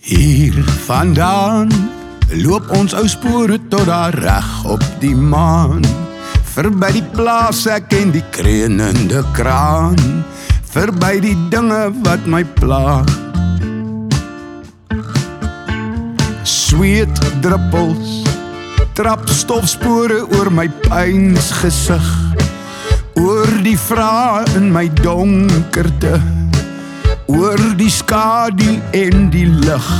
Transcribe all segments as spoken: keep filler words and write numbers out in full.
Hier vandaan loop ons ou spore tot daar reg op die maan. Verby die plaashek en die kreunende kraan, verby die dinge wat my pla. Sweet druppels, trap stofspore oor my pyns gesig, oor die vrae in my donkerte, oor die skadu en die lig.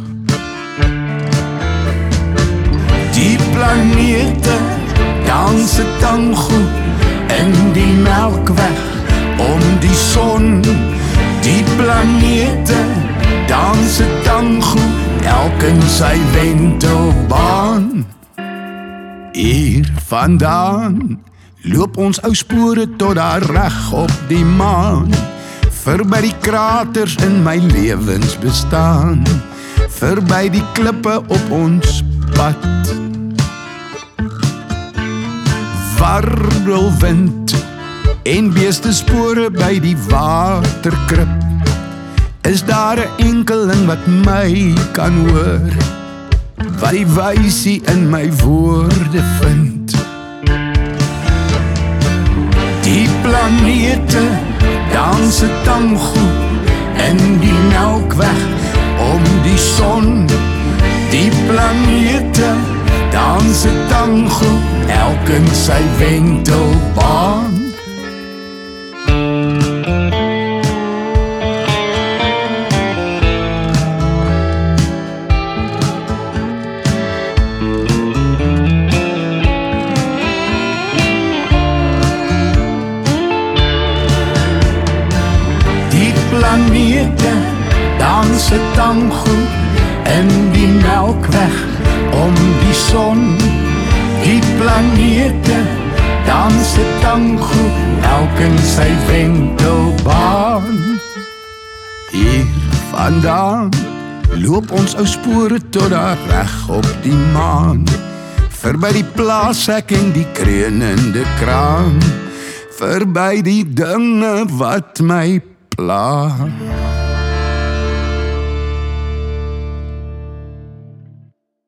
Die planete dans 'n tango in die melkweg om die son. Die planete dans 'n tango, elk in sy wentelbaan. Hier vandaan loop ons ou spore tot daar reg op die maan, verby die kraters in my lewensbestaan, verby die klippe op ons pad. Warrelwind en beestespore by die waterkrib, is daar 'n enkeling wat my kan hoor, wat die wysie in my woorde vind. Die planete dans 'n tango in die melkweg om die son. Die planete dans 'n tango, elk in sy wentelbaan. Die planete dans 'n tango in die melkweg om die son. Die planete dans 'n tango, elk in sy wentelbaan. Hier vandaan loop ons ou spore tot daar reg op die maan, verby die plaashek en die kreunende kraan, verby die dinge wat my pla.